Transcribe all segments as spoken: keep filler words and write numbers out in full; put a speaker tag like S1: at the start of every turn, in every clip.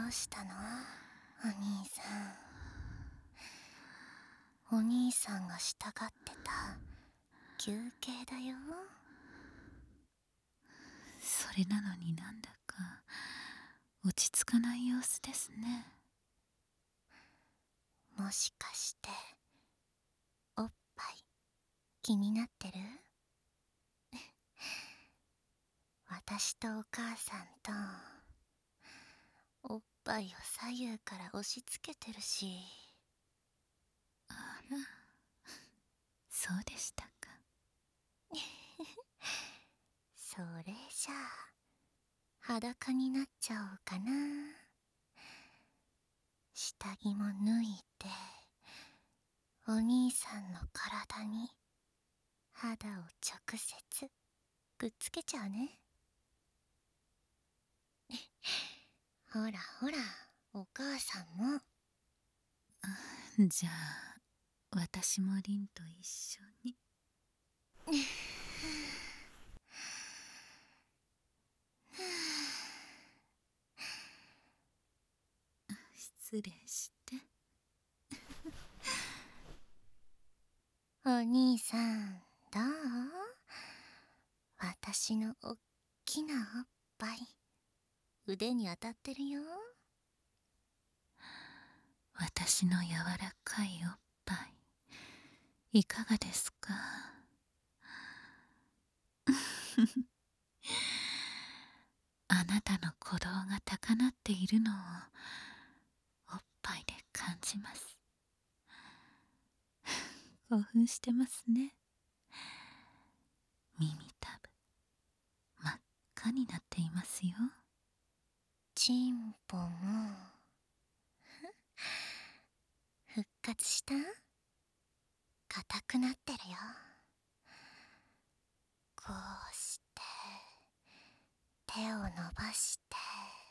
S1: うしたのお兄さん。お兄さんがしたがってた休憩だよ。
S2: それなのになんだか落ち着かない様子ですね。
S1: もしかしておっぱい気になってる？私とお母さんとおっぱいを左右から押し付けてるし。
S2: あら、そうでしたか。
S1: それじゃあ裸になっちゃおうかな。下着も脱いでお兄さんの体に肌を直接くっつけちゃうね。ほらほら、お母さんも。
S2: じゃあ私も凛と一緒に。失礼して。
S1: お兄さんどう？私のおっきなおっぱい腕に当たってるよ。
S2: 私の柔らかいおっぱいいかがですか？あなたの鼓動が高鳴っているのをおっぱいで感じます。興奮してますね。耳たぶ真っ赤になっていますよ。
S1: チンポも復活した？硬くなってるよ。こうして手を伸ばして、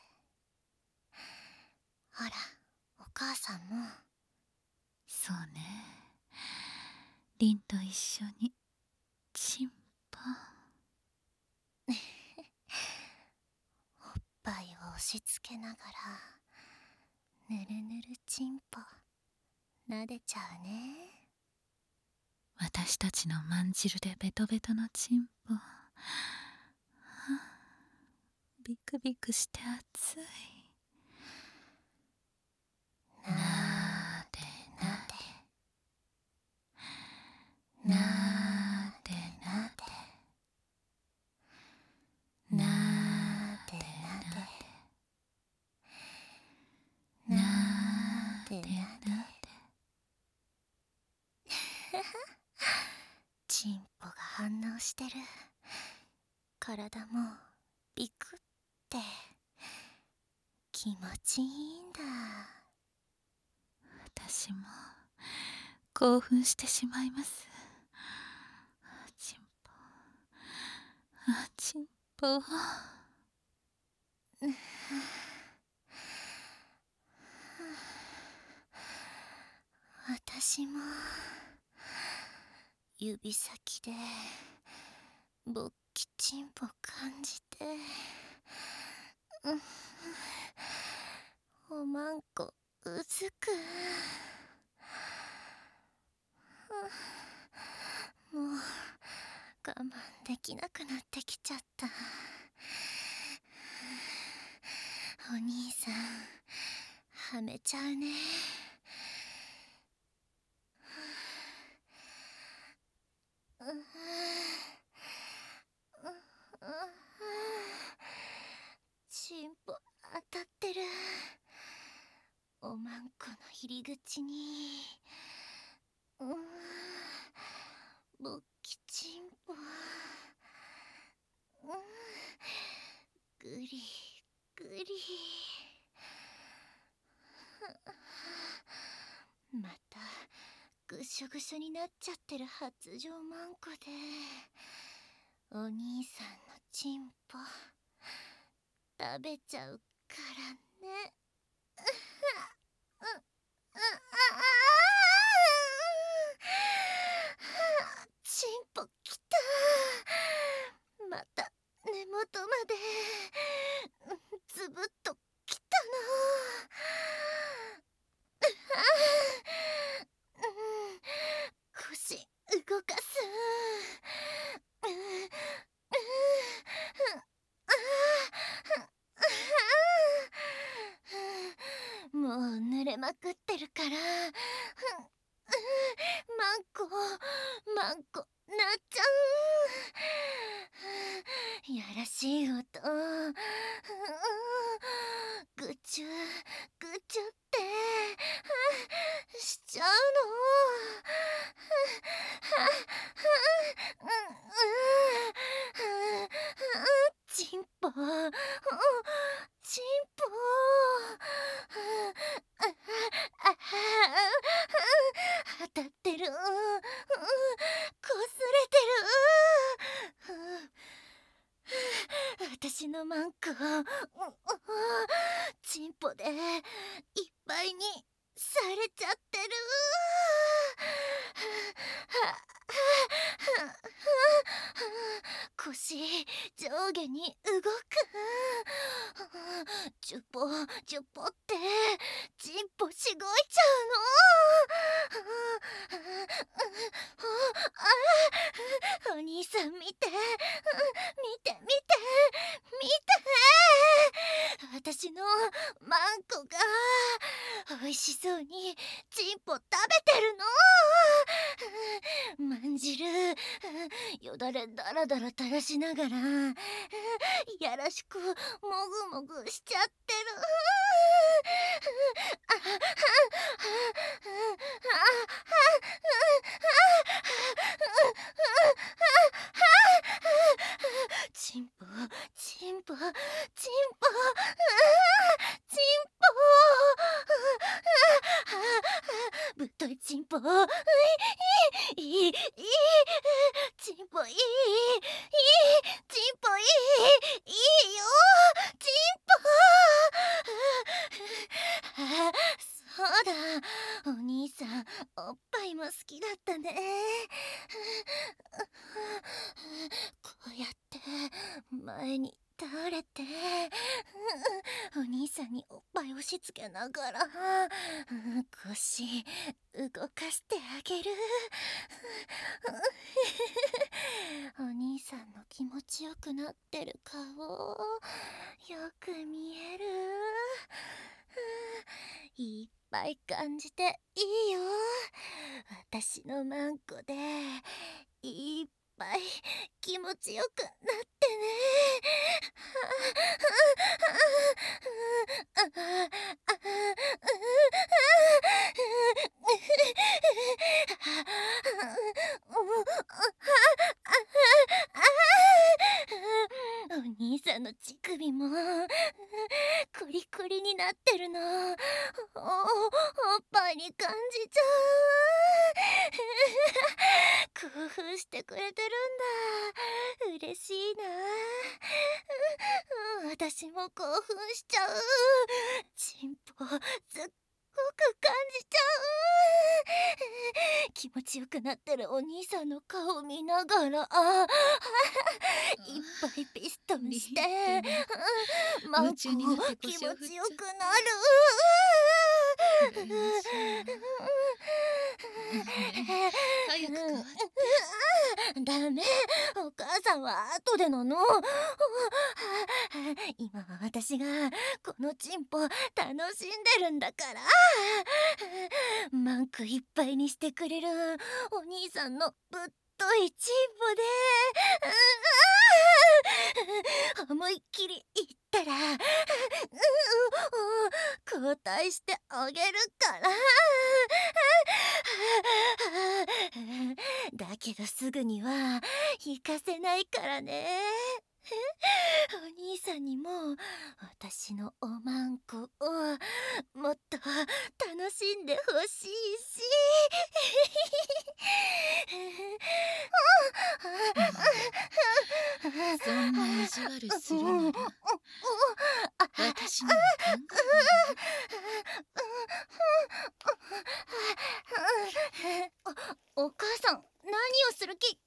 S1: ほらお母さんも。
S2: そうね、凛と一緒にチンポ。
S1: おっぱいを押し付けながらぬるぬるチンポ撫でちゃうね。
S2: 私たちのまんじるでベトベトのチンポ、はあ、ビクビクして熱い。
S1: な
S2: なで
S1: でな
S2: な
S1: でな
S2: でな
S1: で
S2: でな
S1: な
S2: で
S1: でな
S2: な
S1: でなで
S2: でなで。
S1: チンポが反応してる。体もビクって気持ちいいんだ。
S2: 私も興奮してしまいます。チンポ、あチンポ。
S1: 私も指先で勃起チンポ感じて、おまんこうずく。もう我慢できなくなってきちゃった。お兄さんはめちゃうね。チンポ当たってる。おまんこの入り口に。うん勃起チンポ。うんぐりぐり。またぐしょぐしょになっちゃってる発情マンコで、お兄さんのチンポ食べちゃうからね。チンポきた。また根元までずぶっときたまくってるから、マンコマンコなっちゃう。やらしい音、ぐちゅぐちゅってしちゃうの。チンポチンポ当たってる、こすれてる。私のマンコチンポでいっぱいにされちゃってる。腰上下に動く。ジュポジュポってチンポしごいちゃうの。お兄さん見て見て見て見て、私のマンコが美味しそうにチンポ食べてるの。まんじるよだれだらだら垂らしながらやらしくもぐもぐしちゃってる。チンポチンポチンポチンポぶっといチンポ、いいいいチンポいいいいチンポいいいいよチンポ。あ、そうだ、お兄さんおっぱいも好きだったね。こうやって前に倒れてお兄さんにおっぱい押し付けながら腰動かしてあげる。お兄さんの気持ちよくなってる顔よく見える。いっぱい感じていいよ。私のマンコでいっぱい気持ちよくなってね。お兄さんの乳首もコリコリになってるの。お、おっぱいに感じちゃう。興奮してくれてるんだ。嬉しいな。私も興奮しちゃう。チンポすっごく感じちゃう。気持ちよくなってるお兄さんの顔見ながら、あいっぱいピストンしてマンコ気持ちよくなる。
S2: 早く変わって。
S1: ダメ、お母さんは後でなの。今は私がこのチンポ楽しんでるんだから。マンコいっぱいにしてくれるお兄さんのぶっといチンポで思いっきりいったら交代してあげるから。だけどすぐには行かせないからね。お兄さんにも私のおまんこをもっと楽しんでほしいし。
S2: そんな意地悪するなら私にも考
S1: えお、お母さん何をする気？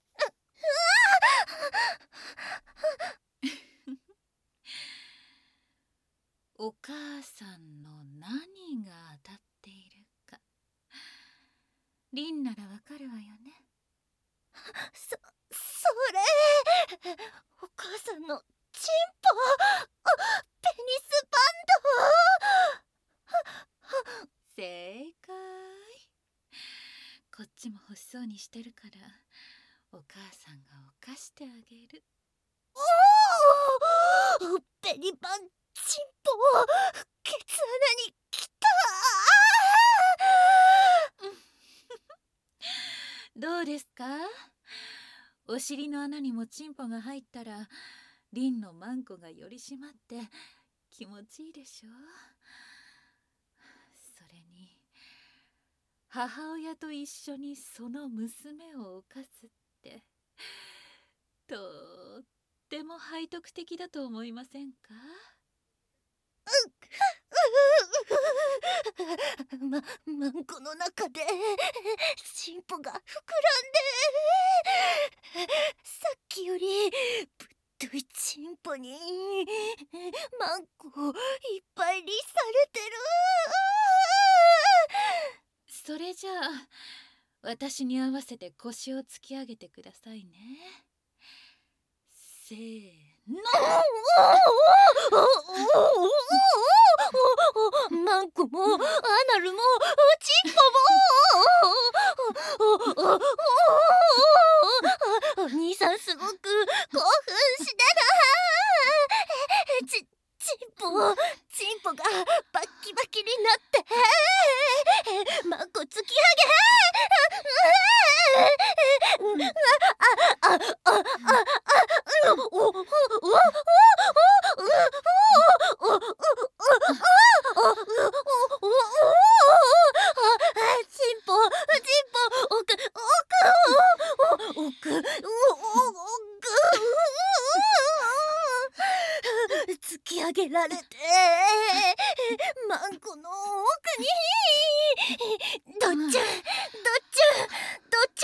S2: お母さんの何が当たっているかリンならわかるわよね。
S1: そ、それお母さんのチンポ、ペニスバンド。
S2: 正ちも欲しそうにしてるから、お母さんが犯してあげる。
S1: おお、ベリバンチンポケツ穴に来た。
S2: どうですか？お尻の穴にもチンポが入ったら、リンのマンコがより締まって気持ちいいでしょ。それに母親と一緒にその娘を犯すって、とっても背徳的だと思いませんか？
S1: ま、マンコの中でチンポが膨らんで、さっきよりぶっといチンポにマンコいっぱいにされてる。
S2: それじゃあ私に合わせて腰を突き上げてくださいね。せーの。
S1: マンコもアナルもチンポもお兄さんすごく興奮してる。ち、チンポチンポがバッキバキになってマンコ突き上げあああああ突き上げられてマンコの奥にどっちゅんどっちゅんどっち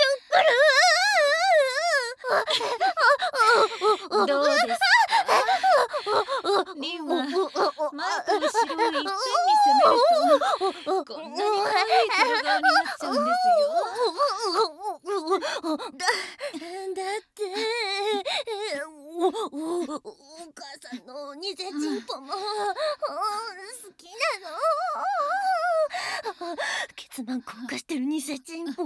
S1: ゅんくる。
S2: どうですか？リンは前と後ろをいっぺんに攻めるとこんなに可愛い黒顔になっちゃうんですよ。
S1: だ、だってお、お、お母さんの偽チンポも好きなの。ケツマンコ犯してる偽チンポ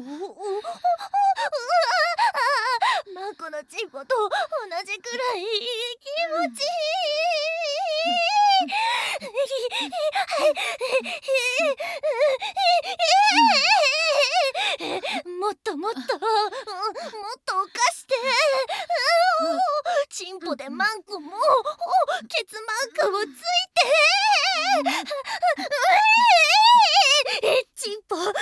S1: マンコのチンポと同じくらい気持ちいい。もっともっともっと犯してチンポでマンコもケツマンコもついてチンポチンポ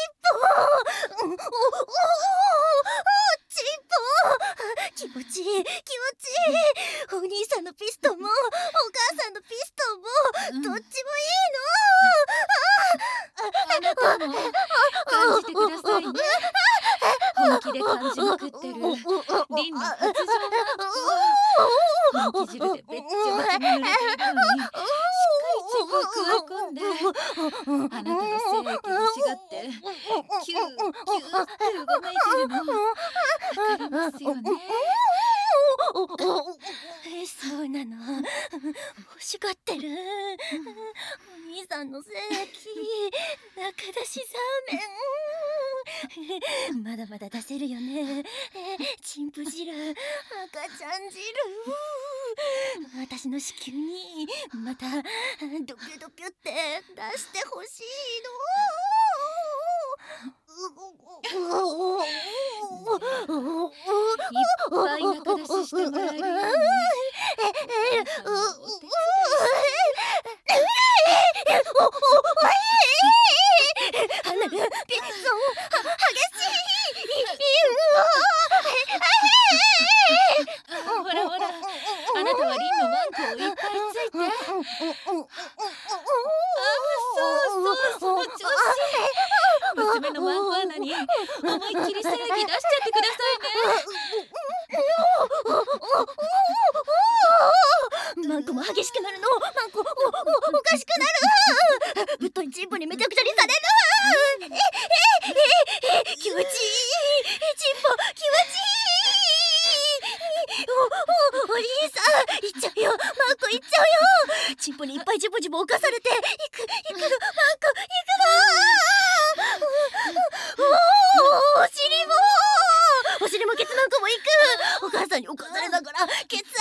S1: チンポ気持ちいい気持ちいい。お兄さんのピストンもお母さんのピストンもどっちもいいの。
S2: あなたも感じてくださいね。本気で感じまくってるリンの発情マンコを本気汁でべっちゃべちゃに濡れているのに、しっかりチンポを食わ込んで、あなたの精液を欲しがってキューキューってうごめいてるのわかりますよね。
S1: そうなの、欲しがってる。お兄さんの精液中出しザーメンまだまだ出せるよね。チンプ汁、赤ちゃん汁、私の子宮にまたドキュドキュって出してほしいの。
S2: いっぱい中出ししてもらえるように
S1: アナルピッツォ激しい。
S2: ほらほら、あなたはリンのマンコをいっぱいついて。そうそう、その調子。娘のマンコ穴に思いっきり精液出しちゃってくださいね。
S1: マンコも激しくなるの。マンコお、お、おかしくなる。ぶっといチンポにめちゃくちゃにされる。え、え、え、気持ちいい。チンポ気持ちいい。お、お、お兄さん行っちゃうよ。マンコ行っちゃうよ。チンポにいっぱいジボジボ犯されて行く行くの。マンコ行くの。おお、 んこも行く。お母さんに起こされながらケツ穴でも行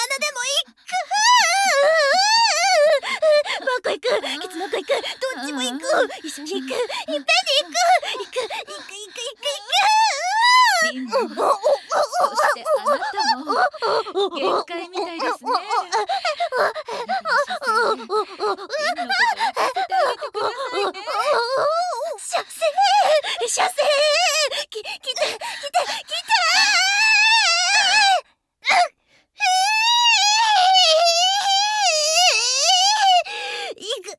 S1: く。マンコ行く、ケツのこ行く、どっちも行く。一緒に行く、いっぺんに行く、行く行く行く行く
S2: リンゴ、そしてあなたも限界みたいですね。あなたの射精でリンのことを聞かせてあげてくださいね。
S1: 射精射精き、来て来て来ていくいく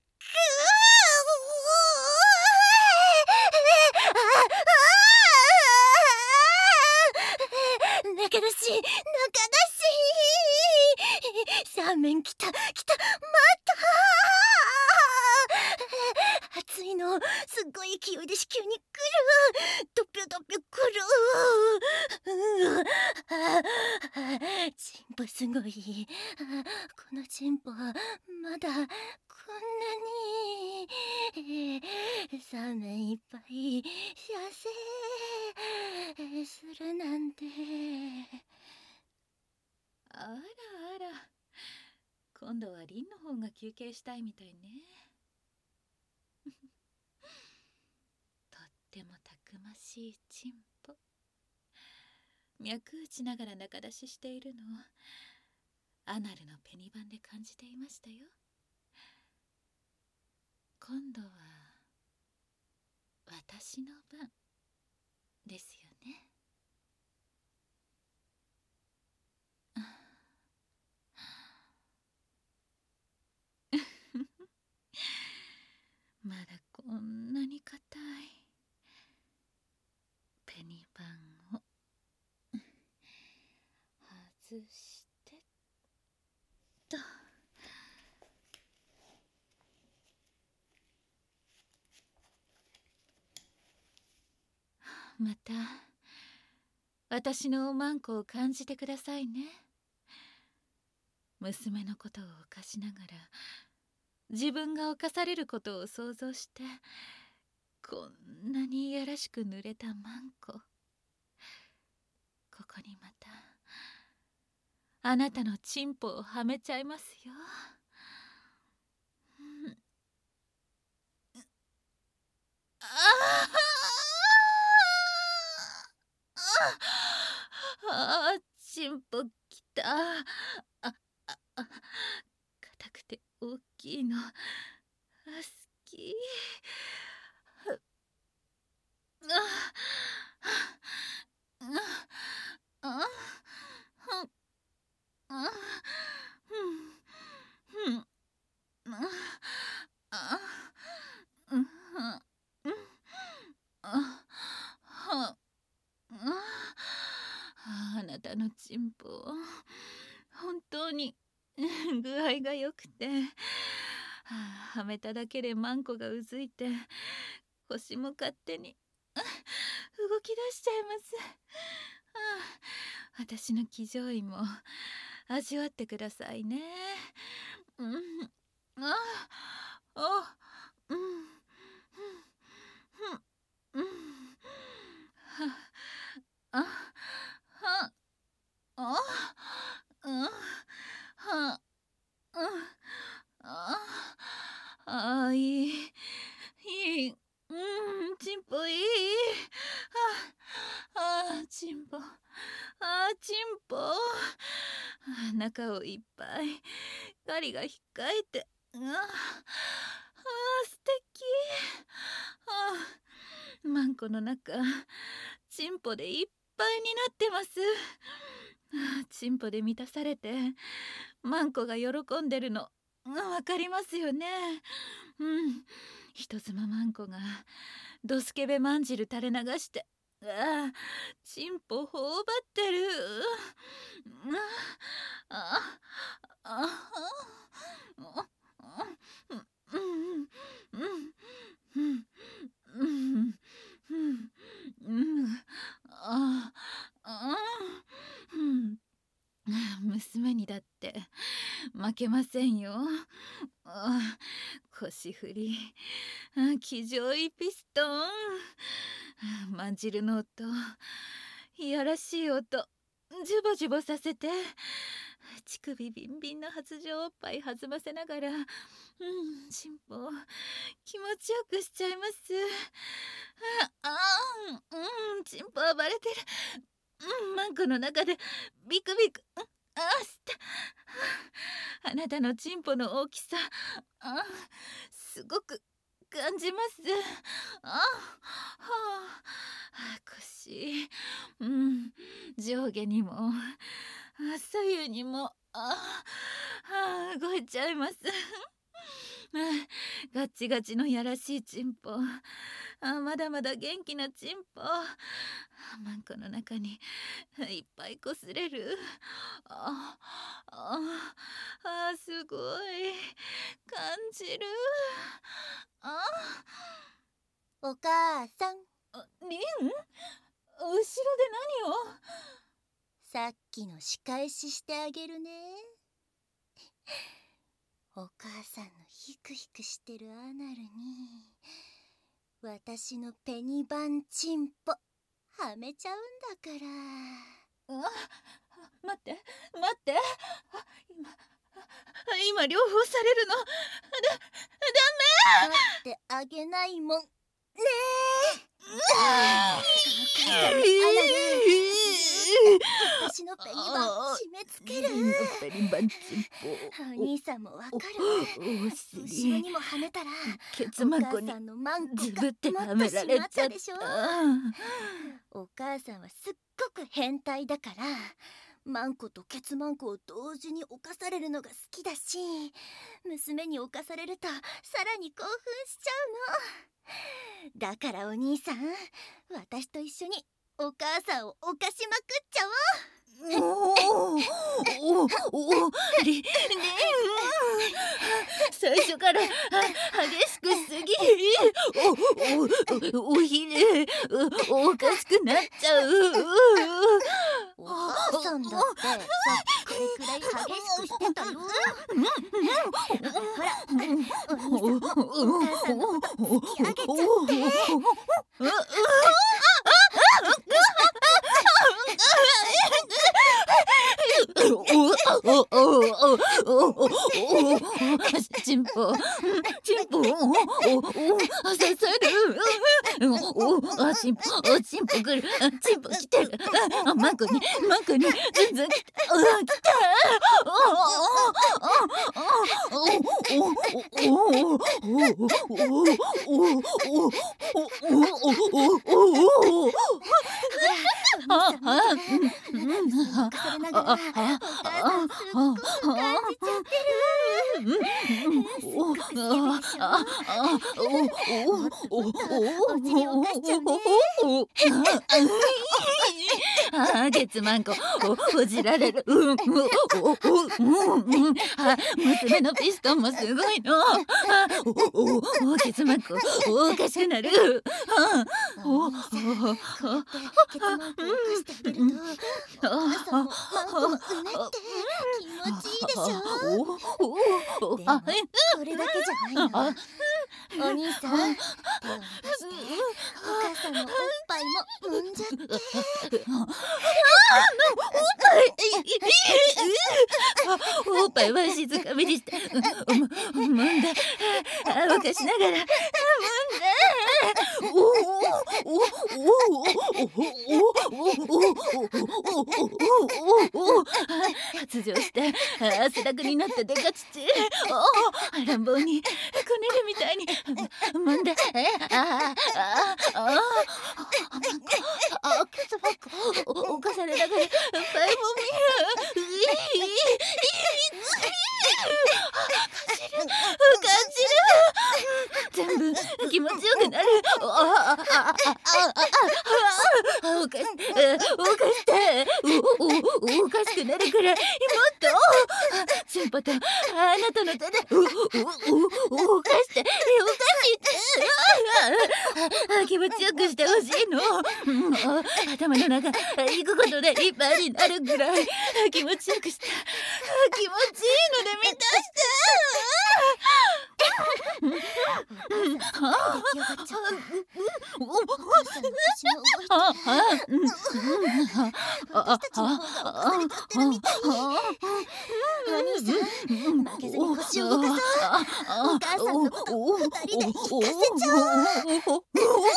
S1: 中出し中出し三面来た来た、また熱いのすっごい勢いで子宮に来る。ドピョドピョ来る。チンポすごい。このチンポまだこんなに三面いっぱい射精するなんて。
S2: あらあら、今度はリンの方が休憩したいみたいね。とってもたくましいチンポ。脈打ちながら中出ししているのをアナルのペニバンで感じていましたよ。今度は私の番ですよね。まだこんなに硬いペニバンを外してと。また私のおまんこを感じてくださいね。娘のことを犯しながら自分が犯されることを想像してこんなにいやらしく濡れたマンコ。ここにまたあなたのチンポをはめちゃいますよ。うん、ああ、チンポきた。あああ、硬くて大きいの好き。あなたのチンポ本当に具合が良くて、はめただけでマンコがうずいて腰も勝手に動き出しちゃいます。私の騎乗位も味わってくださいね。うん、ああ、うん、うん、うん、はあ、はあ、うん、はうん、ああ、いい、いい、うん、チンポいい。ああ、チンポ、ああ、チンポ。中をいっぱいガリが引っかえて、ああ、素敵。ああ、マンコの中チンポでいっぱいになってます。ああ、チンポで満たされてマンコが喜んでるのわかりますよね。うん、人妻マンコがドスケベまんじる垂れ流して、ああ、チンポ頬張ってる。ああ、ああ、うん、うん、うん、うん、うん、ああ、うん、娘にだって負けませんよ。あ、腰振り、騎乗位ピストン、まんじるの音いやらしい音ジュボジュボさせて、乳首ビンビンの発情おっぱい弾ませながら、うん、チンポ気持ちよくしちゃいます。ああ、うん、チンポ暴れてる。うん、マンコの中でビクビク、うん、ああしたあなたのチンポの大きさ、あすごく感じます。あはあ、腰、うん、上下にも左右にも、ああ動いちゃいます。ガッチガチのやらしいチンポ、あまだまだ元気なチンポ、マンコの中にいっぱいこすれる。あああすごい感じる。あ
S1: お母さん、
S2: リン、後ろで何を？
S1: さっきの仕返ししてあげるね。お母さんのヒクヒクしてるアナルに私のペニバンチンポはめちゃうんだから。
S2: あ、待って待って、あ今今両方されるの。だダ
S1: メ。待ってあげないもんねえ。お母さんのアナル私のペニバン締め付ける。
S2: ペニバンチンポ、
S1: お兄さんもわかる。
S2: 後
S1: 後ろにもはめたら
S2: ケツマンコに
S1: お母さんのマンコ
S2: ズブって
S1: が
S2: はめられちゃった
S1: でしょ。お母さんはすっごく変態だから、マンコとケツマンコを同時に犯されるのが好きだし、娘に犯されるとさらに興奮しちゃうの。だからお兄さん、私と一緒にお母さんを犯しまくっちゃおう。
S2: おおおおリリン、最初から激しくしすぎ。おおおひれおかしくなっちゃう。
S1: お母さんだってさっきこれくらい激しくしてたよ。ほらお兄さん、お母さんのこと突き上げちゃって。
S2: チンポチンポ、おお刺さる。おおチンポチンポくる、チンポ来てる。マンコにマンコにずんずん来た。来た。
S1: それながらお母さんすっごく感じちゃってる。すっごく好きでしょ。もっともっとお家に犯しちゃうね。
S2: あケツマンコほじられる。うん娘のピストンもすごいの。おケツマンコおかしくなる。
S1: お兄さん、こうやってケツマンコを犯してあげるとお母さんもマンコもうねって気持ちいいでしょ。でもそれだけじゃないの。お兄さん、手を伸ばしてお母さんのおっぱいも揉んじゃって。
S2: おっぱいは静かめにして揉んだ。動かしながら揉んだ。発情して汗だくになったデカ乳、乱暴にこねるみたいに揉んで、ああああケツマンコ犯されながらいっぱいもみる。感じる感じる。全部気持ちよくなる。ああああおかしおかしておかしくなるくらいもっとチンポとあなたの手でおかしておかして気持ちよくしてほしいの。頭の中行くことでいっぱいになるくらい気持ちよくして気持ちいいので満たして。お母さん出来上がっちゃった。お母さんの腰も動いて。
S1: 私たちの方が犯されちゃってるみたい。お兄さん、負けずに腰を動かそう。お母さんのこと二人で行かせちゃおう。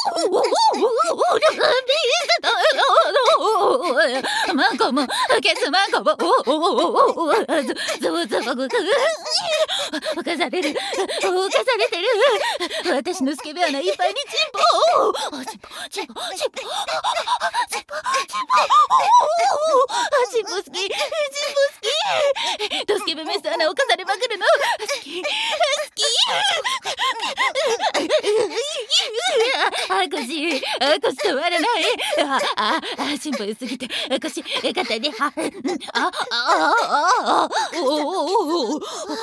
S2: マンコもケツマンコもゾワゾワ犯される犯されてる。私のスケベ穴いっぱいにチンポチンポチンポチンポチンポチンポチンポ好きチンポ好きドスケベメス穴を犯されまくるの好き好きあ腰あ腰止まらないあああチンポ良すぎて腰肩にはああああおおおお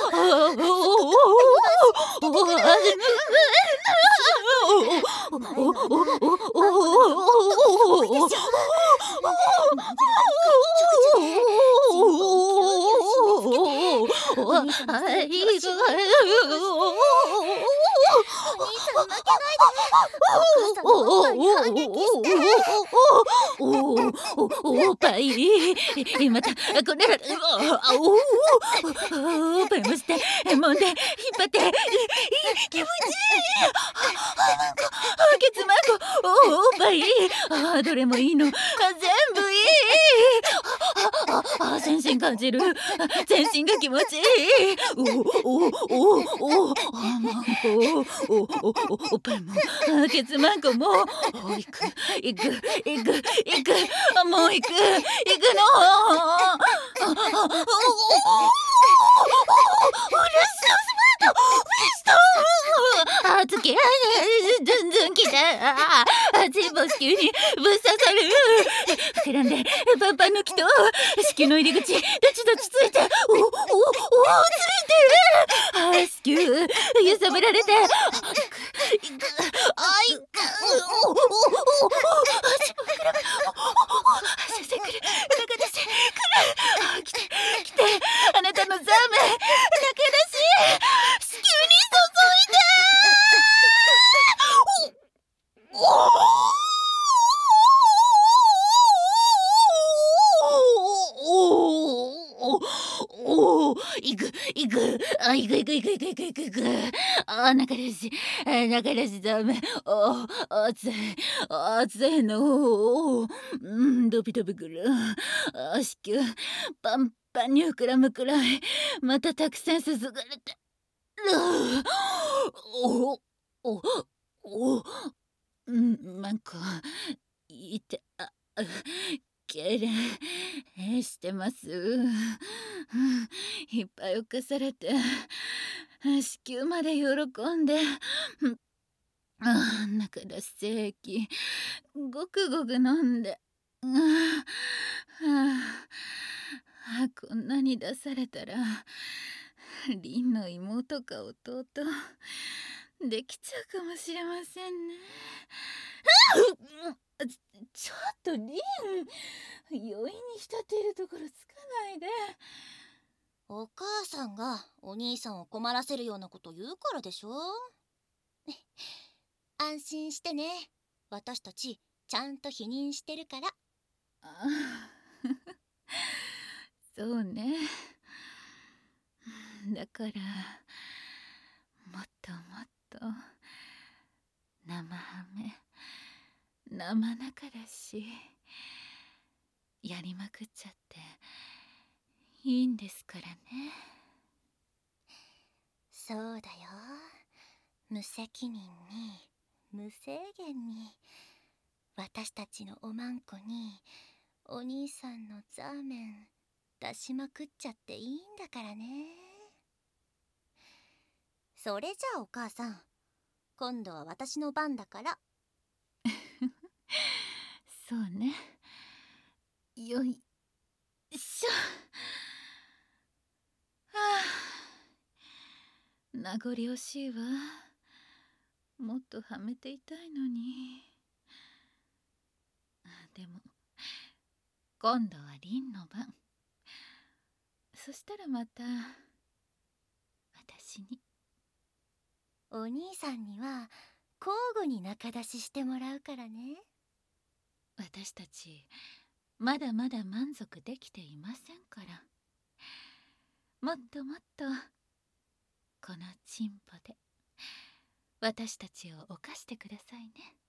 S2: おっぱいまたこれおっぱいもしてもんで引っ張って気持ちいいケツマンコおっぱいどれもいいの全部いい全身感じる全身が気持ちいいおおおおおマンコおおおっぱいもケツマンコも行く行く行く行くもう行く行くのあつけずんずんきたチンポ子宮にぶっ刺さる膨らんでパンパンの木と子宮の入り口どっちどっちついておおおついてる子宮揺さぶられていくいくあいくおおおおチンポ膨らむ先生来る中出し来る来て来てあなたのザーメン中出し子宮に注いでおお行く行くあ行く行く行く行く行く行く行くあ中出し中出しダメあ熱い熱いのうんドビドビくるあ子宮パンパンに膨らむくらいまたたくさん注がれてるおおおうんなんかいてあけれんしてます。いっぱい犯されて子宮まで喜んであ中出し精液ごくごく飲んでああこんなに出されたらリンの妹か弟できちゃうかもしれませんね。ちょっとリン容易に浸っているところつかないで。
S1: お母さんがお兄さんを困らせるようなこと言うからでしょ。安心してね、私たちちゃんと否認してるから。
S2: あそうね。だからもっともっと生ハメ生中だしやりまくっちゃっていいんですからね。
S1: そうだよ、無責任に無制限に私たちのおまんこにお兄さんのザーメン出しまくっちゃっていいんだからね。それじゃあお母さん、今度は私の番だから。
S2: そうね。よいしょ。はあ、名残惜しいわ。もっとはめていたいのに。でも今度はリンの番。そしたらまた私に。
S1: お兄さんには交互に中出ししてもらうからね。
S2: 私たちまだまだ満足できていませんから、もっともっとこのチンポで私たちを犯してくださいね。